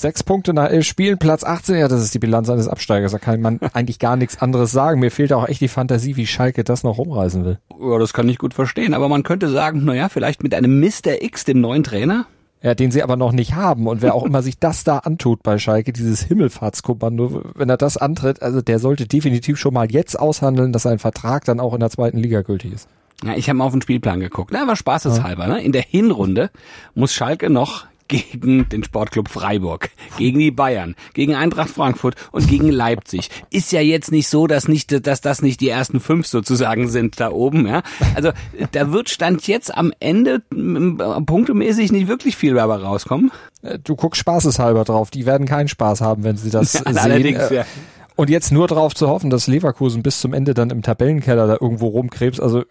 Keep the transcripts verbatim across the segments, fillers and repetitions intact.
Sechs Punkte nach elf Spielen, Platz achtzehn, ja, das ist die Bilanz eines Absteigers. Da kann man eigentlich gar nichts anderes sagen. Mir fehlt auch echt die Fantasie, wie Schalke das noch rumreißen will. Ja, das kann ich gut verstehen. Aber man könnte sagen, naja, vielleicht mit einem Mister X, dem neuen Trainer. Ja, den sie aber noch nicht haben. Und wer auch immer sich das da antut bei Schalke, dieses Himmelfahrtskommando, wenn er das antritt, also der sollte definitiv schon mal jetzt aushandeln, dass sein Vertrag dann auch in der zweiten Liga gültig ist. Ja, ich habe mal auf den Spielplan geguckt. Na, aber spaßeshalber, ne? In der Hinrunde muss Schalke noch gegen den Sportclub Freiburg, gegen die Bayern, gegen Eintracht Frankfurt und gegen Leipzig. Ist ja jetzt nicht so, dass nicht, dass das nicht die ersten fünf sozusagen sind da oben, ja. Also da wird Stand jetzt am Ende punktemäßig nicht wirklich viel dabei rauskommen. Du guckst spaßeshalber drauf. Die werden keinen Spaß haben, wenn sie das ja, sehen. Allerdings, ja. Und jetzt nur darauf zu hoffen, dass Leverkusen bis zum Ende dann im Tabellenkeller da irgendwo rumkrebst, also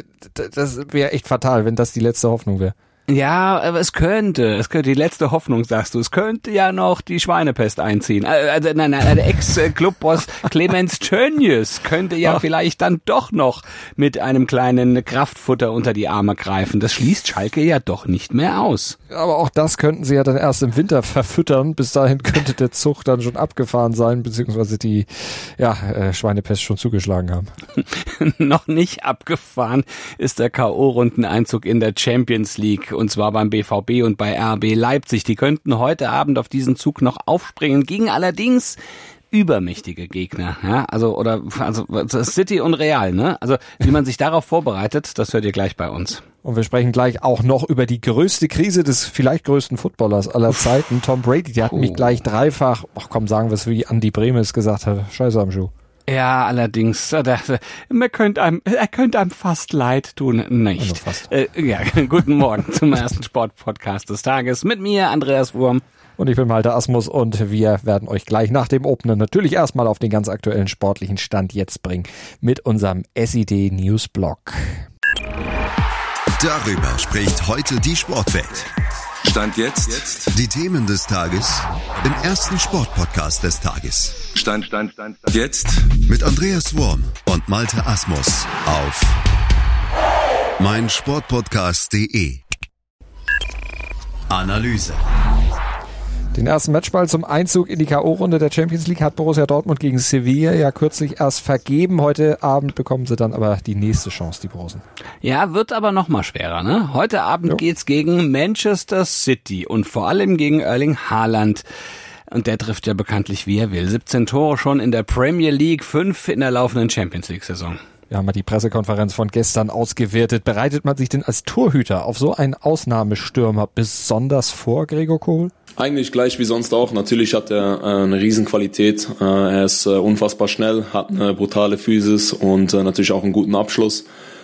das wäre echt fatal, wenn das die letzte Hoffnung wäre. Ja, aber es könnte, es könnte, die letzte Hoffnung, sagst du, es könnte ja noch die Schweinepest einziehen. Also, nein, nein, der Ex-Clubboss Clemens Tönnies könnte ja Ach. vielleicht dann doch noch mit einem kleinen Kraftfutter unter die Arme greifen. Das schließt Schalke ja doch nicht mehr aus. Aber auch das könnten sie ja dann erst im Winter verfüttern. Bis dahin könnte der Zug dann schon abgefahren sein, beziehungsweise die ja, äh, Schweinepest schon zugeschlagen haben. Noch nicht abgefahren ist der K O-Rundeneinzug in der Champions League. Und zwar beim B V B und bei R B Leipzig. Die könnten heute Abend auf diesen Zug noch aufspringen, gegen allerdings übermächtige Gegner, ja, also oder also City und Real, ne? Also wie man sich darauf vorbereitet, das hört ihr gleich bei uns. Und wir sprechen gleich auch noch über die größte Krise des vielleicht größten Footballers aller Zeiten, Tom Brady. Der hat oh. mich gleich dreifach, ach komm, sagen wir es wie Andi Bremes gesagt hat, Scheiße am Schuh. Ja, allerdings, man könnte einem, er könnte einem fast leid tun, nicht. Also fast. Äh, ja, guten Morgen zum ersten Sportpodcast des Tages mit mir, Andreas Wurm. Und ich bin Malte Asmus und wir werden euch gleich nach dem Opener natürlich erstmal auf den ganz aktuellen sportlichen Stand jetzt bringen mit unserem S I D Newsblog. Darüber spricht heute die Sportwelt. Stand jetzt. jetzt die Themen des Tages im ersten Sportpodcast des Tages. Stand, Stand, Stand, Stand. Jetzt mit Andreas Wurm und Malte Asmus auf meinsportpodcast punkt de. Analyse. Den ersten Matchball zum Einzug in die K O-Runde der Champions League hat Borussia Dortmund gegen Sevilla ja kürzlich erst vergeben. Heute Abend bekommen sie dann aber die nächste Chance, die Borussen. Ja, wird aber noch mal schwerer, ne? Heute Abend jo. geht's gegen Manchester City und vor allem gegen Erling Haaland. Und der trifft ja bekanntlich, wie er will. siebzehn Tore schon in der Premier League, fünf in der laufenden Champions League-Saison. Wir haben mal die Pressekonferenz von gestern ausgewertet. Bereitet man sich denn als Torhüter auf so einen Ausnahmestürmer besonders vor, Gregor Kobel? Eigentlich gleich wie sonst auch. Natürlich hat er äh, eine Riesenqualität. Äh, er ist äh, unfassbar schnell, hat eine brutale Physis und äh, natürlich auch einen guten Abschluss.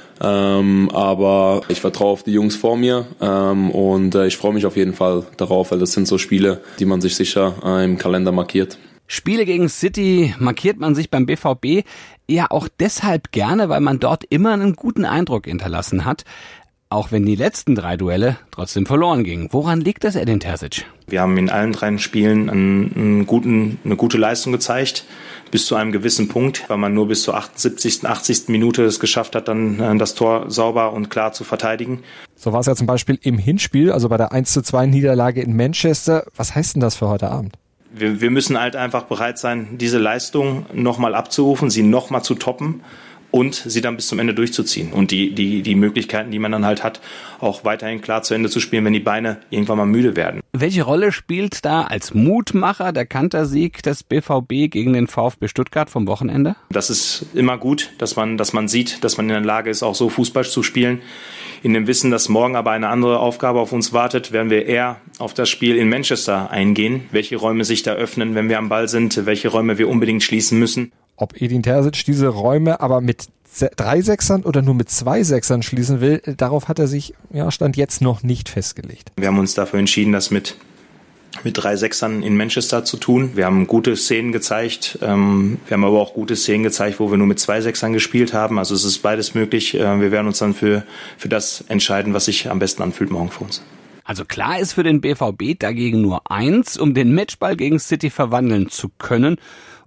Ähm, aber ich vertraue auf die Jungs vor mir ähm, und äh, ich freue mich auf jeden Fall darauf, weil das sind so Spiele, die man sich sicher äh, im Kalender markiert. Spiele gegen City markiert man sich beim B V B ja auch deshalb gerne, weil man dort immer einen guten Eindruck hinterlassen hat. Auch wenn die letzten drei Duelle trotzdem verloren gingen. Woran liegt das, Edin Terzic? Wir haben in allen drei Spielen einen, einen guten, eine gute Leistung gezeigt, bis zu einem gewissen Punkt, weil man nur bis zur achtundsiebzigsten, achtzigsten Minute es geschafft hat, dann das Tor sauber und klar zu verteidigen. So war es ja zum Beispiel im Hinspiel, also bei der eins zu zwei Niederlage in Manchester. Was heißt denn das für heute Abend? Wir, wir müssen halt einfach bereit sein, diese Leistung nochmal abzurufen, sie nochmal zu toppen und sie dann bis zum Ende durchzuziehen. Und die, die, die Möglichkeiten, die man dann halt hat, auch weiterhin klar zu Ende zu spielen, wenn die Beine irgendwann mal müde werden. Welche Rolle spielt da als Mutmacher der Kantersieg des B V B gegen den VfB Stuttgart vom Wochenende? Das ist immer gut, dass man, dass man sieht, dass man in der Lage ist, auch so Fußball zu spielen. In dem Wissen, dass morgen aber eine andere Aufgabe auf uns wartet, werden wir eher auf das Spiel in Manchester eingehen. Welche Räume sich da öffnen, wenn wir am Ball sind, welche Räume wir unbedingt schließen müssen. Ob Edin Terzic diese Räume aber mit drei Sechsern oder nur mit zwei Sechsern schließen will, darauf hat er sich, ja, Stand jetzt noch nicht festgelegt. Wir haben uns dafür entschieden, das mit mit drei Sechsern in Manchester zu tun. Wir haben gute Szenen gezeigt, ähm, wir haben aber auch gute Szenen gezeigt, wo wir nur mit zwei Sechsern gespielt haben. Also es ist beides möglich. Äh, wir werden uns dann für für das entscheiden, was sich am besten anfühlt morgen für uns. Also klar ist für den B V B dagegen nur eins, um den Matchball gegen City verwandeln zu können.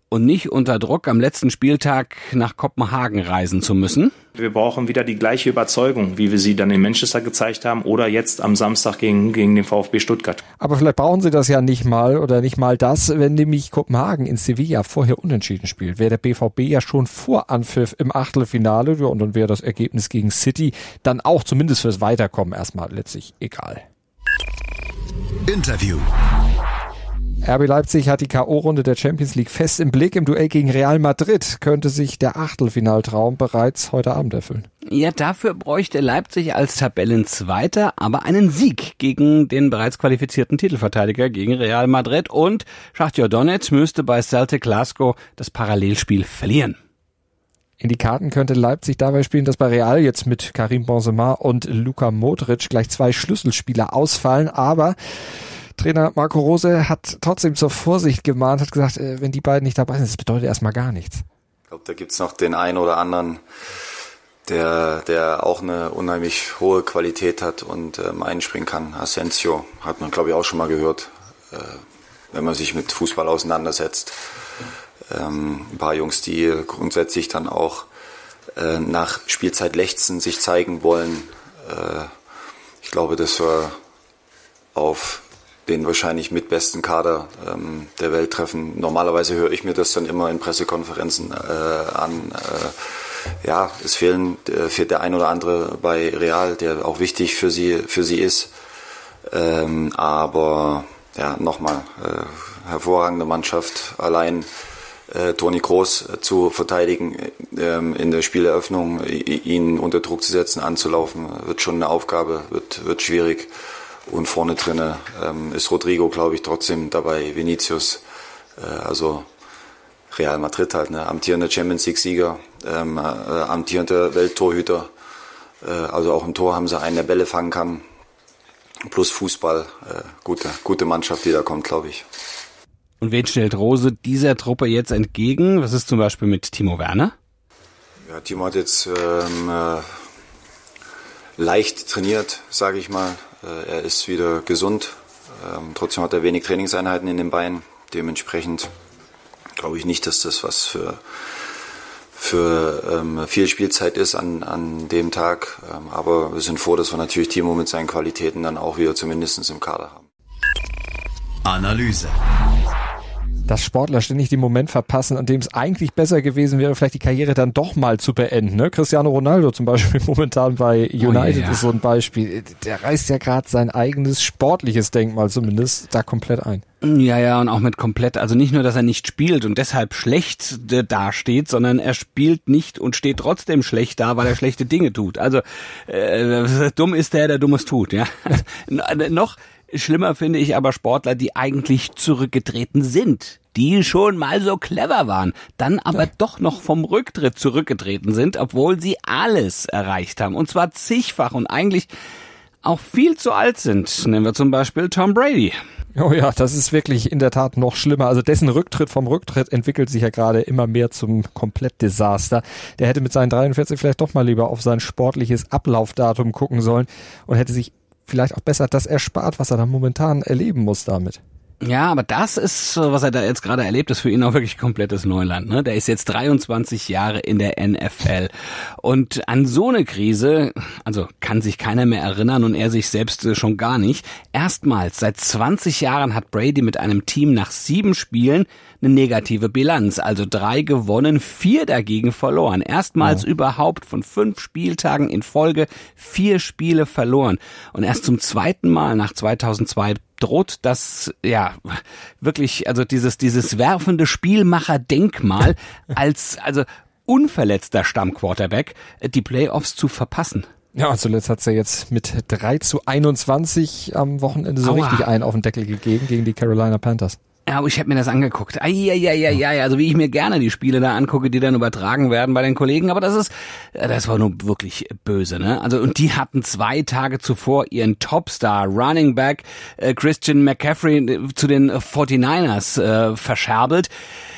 und nicht unter Druck am letzten Spieltag nach Kopenhagen reisen zu müssen. Wir brauchen wieder die gleiche Überzeugung, wie wir sie dann in Manchester gezeigt haben oder jetzt am Samstag gegen, gegen den VfB Stuttgart. Aber vielleicht brauchen sie das ja nicht mal oder nicht mal das, wenn nämlich Kopenhagen in Sevilla vorher unentschieden spielt. Wäre der B V B ja schon vor Anpfiff im Achtelfinale, ja, und dann wäre das Ergebnis gegen City dann auch zumindest fürs Weiterkommen erstmal letztlich egal. Interview. R B Leipzig hat die K O-Runde der Champions League fest im Blick. Im Duell gegen Real Madrid könnte sich der Achtelfinaltraum bereits heute Abend erfüllen. Ja, dafür bräuchte Leipzig als Tabellenzweiter aber einen Sieg gegen den bereits qualifizierten Titelverteidiger gegen Real Madrid. Und Schachtar Donetsk müsste bei Celtic Glasgow das Parallelspiel verlieren. In die Karten könnte Leipzig dabei spielen, dass bei Real jetzt mit Karim Benzema und Luka Modric gleich zwei Schlüsselspieler ausfallen. Aber Trainer Marco Rose hat trotzdem zur Vorsicht gemahnt, hat gesagt, wenn die beiden nicht dabei sind, das bedeutet erstmal gar nichts. Ich glaube, da gibt's noch den einen oder anderen, der der auch eine unheimlich hohe Qualität hat und ähm, einspringen kann. Asensio hat man, glaube ich, auch schon mal gehört, äh, wenn man sich mit Fußball auseinandersetzt. Ähm, ein paar Jungs, die grundsätzlich dann auch äh, nach Spielzeit lechzen, sich zeigen wollen. Äh, ich glaube, dass wir auf den wahrscheinlich mitbesten Kader ähm, der Welt treffen. Normalerweise höre ich mir das dann immer in Pressekonferenzen äh, an. Äh, ja, es fehlen, äh, fehlt der ein oder andere bei Real, der auch wichtig für sie für sie ist. Ähm, aber ja, nochmal, äh, hervorragende Mannschaft. Allein äh, Toni Kroos äh, zu verteidigen, äh, in der Spieleröffnung ihn unter Druck zu setzen, anzulaufen, wird schon eine Aufgabe, wird wird schwierig. Und vorne drinne ähm, ist Rodrigo, glaube ich, trotzdem dabei, Vinicius, äh, also Real Madrid halt, ne, amtierender Champions League-Sieger, ähm, äh, amtierender Welttorhüter, äh, also auch im Tor haben sie einen, der Bälle fangen kann, plus Fußball, äh, gute, gute Mannschaft, die da kommt, glaube ich. Und wen stellt Rose dieser Truppe jetzt entgegen? Was ist zum Beispiel mit Timo Werner? Ja, Timo hat jetzt ähm, äh, leicht trainiert, sage ich mal. Er ist wieder gesund, ähm, trotzdem hat er wenig Trainingseinheiten in den Beinen. Dementsprechend glaube ich nicht, dass das was für, für ähm, viel Spielzeit ist an, an dem Tag. Ähm, aber wir sind froh, dass wir natürlich Timo mit seinen Qualitäten dann auch wieder zumindest im Kader haben. Analyse. Dass Sportler ständig den Moment verpassen, an dem es eigentlich besser gewesen wäre, vielleicht die Karriere dann doch mal zu beenden. Ne? Cristiano Ronaldo zum Beispiel momentan bei United oh, yeah. ist so ein Beispiel. Der reißt ja gerade sein eigenes sportliches Denkmal zumindest da komplett ein. Ja, ja, und auch mit komplett, also nicht nur, dass er nicht spielt und deshalb schlecht äh, dasteht, sondern er spielt nicht und steht trotzdem schlecht da, weil er schlechte Dinge tut. Also äh, dumm ist der, der Dummes tut. Ja, noch schlimmer finde ich aber Sportler, die eigentlich zurückgetreten sind, die schon mal so clever waren, dann aber ja. doch noch vom Rücktritt zurückgetreten sind, obwohl sie alles erreicht haben, und zwar zigfach und eigentlich auch viel zu alt sind. Nehmen wir zum Beispiel Tom Brady. Oh ja, das ist wirklich in der Tat noch schlimmer. Also dessen Rücktritt vom Rücktritt entwickelt sich ja gerade immer mehr zum Komplettdesaster. Der hätte mit seinen dreiundvierzig vielleicht doch mal lieber auf sein sportliches Ablaufdatum gucken sollen und hätte sich vielleicht auch besser das erspart, was er da momentan erleben muss damit. Ja, aber das ist, was er da jetzt gerade erlebt, ist für ihn auch wirklich komplettes Neuland. Ne? Der ist jetzt dreiundzwanzig Jahre in der N F L. Und an so eine Krise, also kann sich keiner mehr erinnern und er sich selbst schon gar nicht. Erstmals seit zwanzig Jahren hat Brady mit einem Team nach sieben Spielen eine negative Bilanz. Also drei gewonnen, vier dagegen verloren. Erstmals oh. überhaupt von fünf Spieltagen in Folge vier Spiele verloren. Und erst zum zweiten Mal nach zweitausendzwei droht das, ja, wirklich, also dieses, dieses werfende Spielmacher-Denkmal als, also unverletzter Stammquarterback die Playoffs zu verpassen. Ja, zuletzt hat's ja jetzt mit drei zu einundzwanzig am Wochenende so Aua. richtig einen auf den Deckel gegeben gegen die Carolina Panthers. Ja, aber ich habe mir das angeguckt. Eieieiei, also wie ich mir gerne die Spiele da angucke, die dann übertragen werden bei den Kollegen, aber das ist, das war nur wirklich böse, ne? Also, und die hatten zwei Tage zuvor ihren Topstar Running Back äh, Christian McCaffrey zu den forty-niners äh, verscherbelt.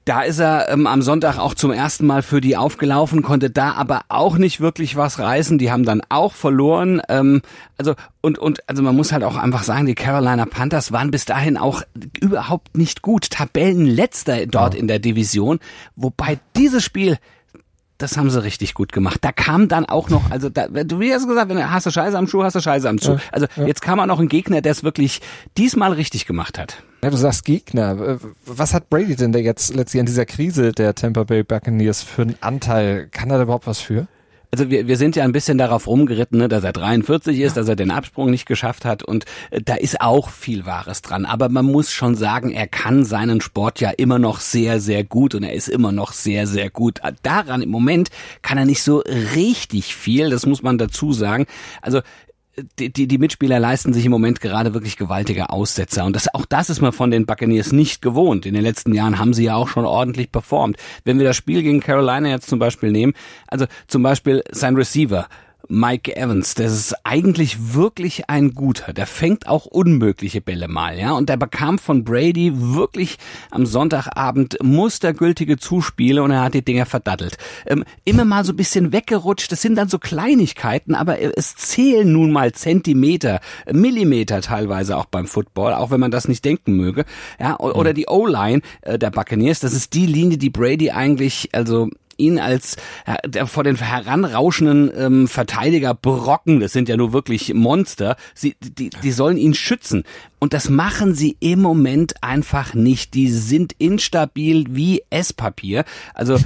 Da ist er ähm, am Sonntag auch zum ersten Mal für die aufgelaufen, konnte da aber auch nicht wirklich was reißen. Die haben dann auch verloren. Ähm, also und und also man muss halt auch einfach sagen, die Carolina Panthers waren bis dahin auch überhaupt nicht gut. Tabellenletzter dort ja. in der Division, wobei dieses Spiel, das haben sie richtig gut gemacht. Da kam dann auch noch, also da, du wie hast gesagt, wenn du hast du Scheiße am Schuh, hast du Scheiße am Schuh. Ja, also ja. jetzt kam auch noch ein Gegner, der es wirklich diesmal richtig gemacht hat. Ja, du sagst Gegner. Was hat Brady denn da jetzt letztlich an dieser Krise der Tampa Bay Buccaneers für einen Anteil? Kann er da überhaupt was für? Also wir, wir sind ja ein bisschen darauf rumgeritten, ne, dass er dreiundvierzig ist, dass er den Absprung nicht geschafft hat und äh, da ist auch viel Wahres dran. Aber man muss schon sagen, er kann seinen Sport ja immer noch sehr, sehr gut und er ist immer noch sehr, sehr gut. Daran im Moment kann er nicht so richtig viel, das muss man dazu sagen. Also Die, die, die Mitspieler leisten sich im Moment gerade wirklich gewaltige Aussetzer. Und das, auch das ist man von den Buccaneers nicht gewohnt. In den letzten Jahren haben sie ja auch schon ordentlich performt. Wenn wir das Spiel gegen Carolina jetzt zum Beispiel nehmen, also zum Beispiel sein Receiver, Mike Evans, das ist eigentlich wirklich ein guter. Der fängt auch unmögliche Bälle mal, ja. Und der bekam von Brady wirklich am Sonntagabend mustergültige Zuspiele und er hat die Dinger verdattelt. Ähm, immer mal so ein bisschen weggerutscht. Das sind dann so Kleinigkeiten, aber es zählen nun mal Zentimeter, Millimeter teilweise auch beim Football, auch wenn man das nicht denken möge. Ja, oder die O-Line äh, der Buccaneers, das ist die Linie, die Brady eigentlich, also ihn als äh, der vor den heranrauschenden ähm, Verteidiger Brocken, das sind ja nur wirklich Monster, sie, die, die sollen ihn schützen. Und das machen sie im Moment einfach nicht. Die sind instabil wie Esspapier. Also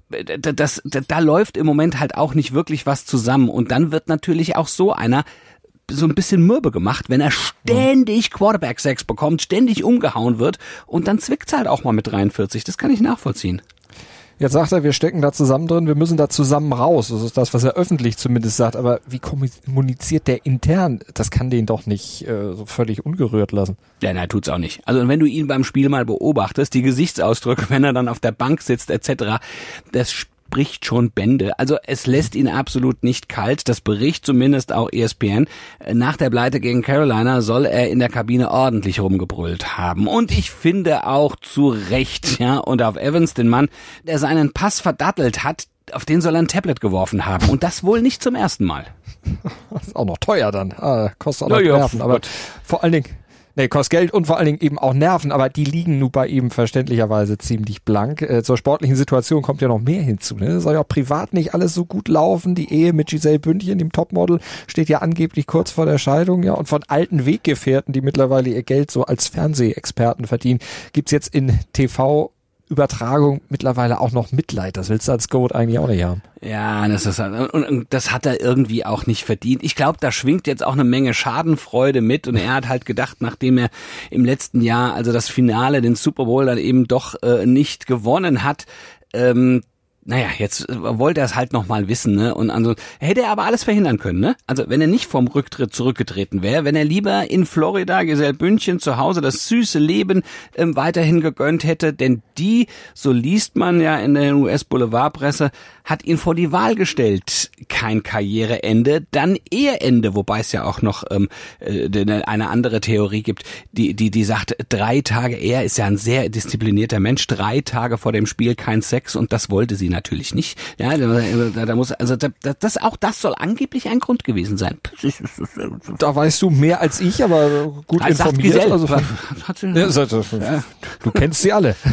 das, das, da läuft im Moment halt auch nicht wirklich was zusammen. Und dann wird natürlich auch so einer so ein bisschen mürbe gemacht, wenn er ständig Quarterback-Sacks bekommt, ständig umgehauen wird und dann zwickt's halt auch mal mit dreiundvierzig. Das kann ich nachvollziehen. Jetzt sagt er, wir stecken da zusammen drin, wir müssen da zusammen raus. Das ist das, was er öffentlich zumindest sagt. Aber wie kommuniziert der intern? Das kann den doch nicht äh, so völlig ungerührt lassen. Ja, nein, tut's auch nicht. Also wenn du ihn beim Spiel mal beobachtest, die Gesichtsausdrücke, wenn er dann auf der Bank sitzt et cetera, das spricht schon Bände. Also es lässt ihn absolut nicht kalt. Das berichtet zumindest auch E S P N. Nach der Pleite gegen Carolina soll er in der Kabine ordentlich rumgebrüllt haben. Und ich finde auch zu Recht, ja. Und auf Evans, den Mann, der seinen Pass verdattelt hat, auf den soll er ein Tablet geworfen haben. Und das wohl nicht zum ersten Mal. Das ist auch noch teuer dann. Ah, kostet auch noch ja, Nerven. Ja, aber vor allen Dingen, nee, kostet Geld und vor allen Dingen eben auch Nerven, aber die liegen nun bei ihm verständlicherweise ziemlich blank. Äh, zur sportlichen Situation kommt ja noch mehr hinzu. Ne? Das soll ja auch privat nicht alles so gut laufen. Die Ehe mit Giselle Bündchen, dem Topmodel, steht ja angeblich kurz vor der Scheidung. Ja, und von alten Weggefährten, die mittlerweile ihr Geld so als Fernsehexperten verdienen, gibt's jetzt in T V Übertragung mittlerweile auch noch Mitleid. Das willst du als Goat eigentlich auch nicht haben. Ja, das ist und das hat er irgendwie auch nicht verdient. Ich glaube, da schwingt jetzt auch eine Menge Schadenfreude mit und er hat halt gedacht, nachdem er im letzten Jahr also das Finale, den Super Bowl dann eben doch äh, nicht gewonnen hat, ähm, naja, jetzt wollte er es halt noch mal wissen, ne? Und also hätte er aber alles verhindern können, ne? Also wenn er nicht vom Rücktritt zurückgetreten wäre, wenn er lieber in Florida, Giselle Bündchen zu Hause das süße Leben ähm, weiterhin gegönnt hätte, denn die, so liest man ja in der U S-Boulevardpresse, hat ihn vor die Wahl gestellt. Kein Karriereende, dann Eheende, wobei es ja auch noch ähm, eine andere Theorie gibt, die die die sagt, drei Tage, er ist ja ein sehr disziplinierter Mensch, drei Tage vor dem Spiel kein Sex und das wollte sie natürlich nicht. Ja, da, da muss also da, das auch das soll angeblich ein Grund gewesen sein. Da weißt du mehr als ich, aber gut als informiert. Also von, ja, ja. Du kennst sie alle.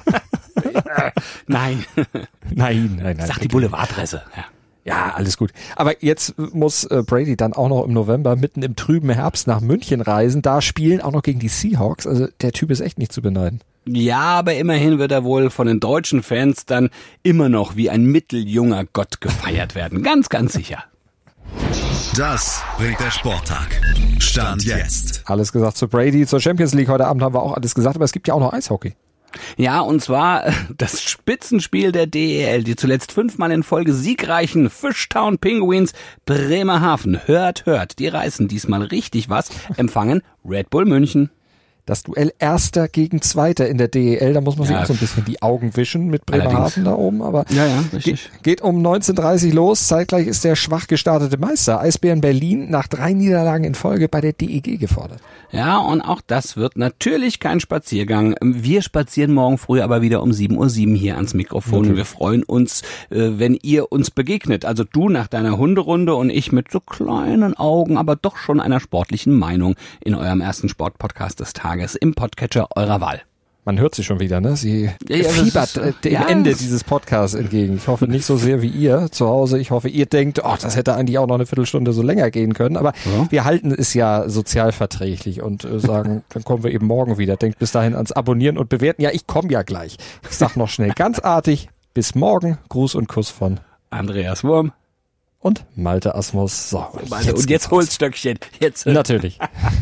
Nein. Nein, nein, nein. Sagt die Boulevardpresse. Ja. Ja, alles gut. Aber jetzt muss äh, Brady dann auch noch im November mitten im trüben Herbst nach München reisen. Da spielen auch noch gegen die Seahawks. Also der Typ ist echt nicht zu beneiden. Ja, aber immerhin wird er wohl von den deutschen Fans dann immer noch wie ein mitteljunger Gott gefeiert werden. Ganz, ganz sicher. Das bringt der Sporttag. Stand jetzt. Alles gesagt zu Brady. Zur Champions League heute Abend haben wir auch alles gesagt. Aber es gibt ja auch noch Eishockey. Ja, und zwar das Spitzenspiel der D E L, die zuletzt fünfmal in Folge siegreichen Fishtown Penguins Bremerhaven. Hört, hört, die reißen diesmal richtig was, empfangen Red Bull München. Das Duell Erster gegen Zweiter in der D E L, da muss man sich Ja. auch so ein bisschen die Augen wischen mit Bremerhaven da oben, aber Ja, ja, richtig. Geht, geht um neunzehn Uhr dreißig los, zeitgleich ist der schwach gestartete Meister Eisbären Berlin nach drei Niederlagen in Folge bei der D E G gefordert. Ja, und auch das wird natürlich kein Spaziergang. Wir spazieren morgen früh aber wieder um sieben Uhr sieben hier ans Mikrofon. Okay. Und wir freuen uns, äh, wenn ihr uns begegnet. Also du nach deiner Hunderunde und ich mit so kleinen Augen, aber doch schon einer sportlichen Meinung in eurem ersten Sportpodcast des Tages im Podcatcher eurer Wahl. Man hört sie schon wieder, ne? Sie Ja, ja, das fiebert ist, äh, dem ja. Ende dieses Podcasts entgegen. Ich hoffe nicht so sehr wie ihr zu Hause. Ich hoffe, ihr denkt, oh, das hätte eigentlich auch noch eine Viertelstunde so länger gehen können. Aber Ja. wir halten es ja sozialverträglich und äh, sagen, dann kommen wir eben morgen wieder. Denkt bis dahin ans Abonnieren und Bewerten. Ja, ich komme ja gleich. Ich sag noch schnell ganz artig, bis morgen. Gruß und Kuss von Andreas Wurm. und Malte Asmus. So, Malte, und jetzt geht's Holzstöckchen. Jetzt. los. Natürlich.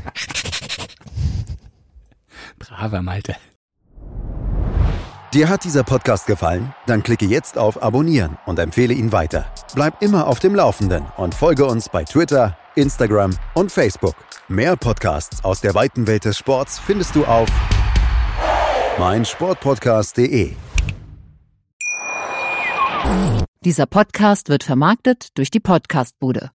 Braver Malte. Dir hat dieser Podcast gefallen? Dann klicke jetzt auf Abonnieren und empfehle ihn weiter. Bleib immer auf dem Laufenden und folge uns bei Twitter, Instagram und Facebook. Mehr Podcasts aus der weiten Welt des Sports findest du auf meinsportpodcast punkt de. Dieser Podcast wird vermarktet durch die Podcastbude.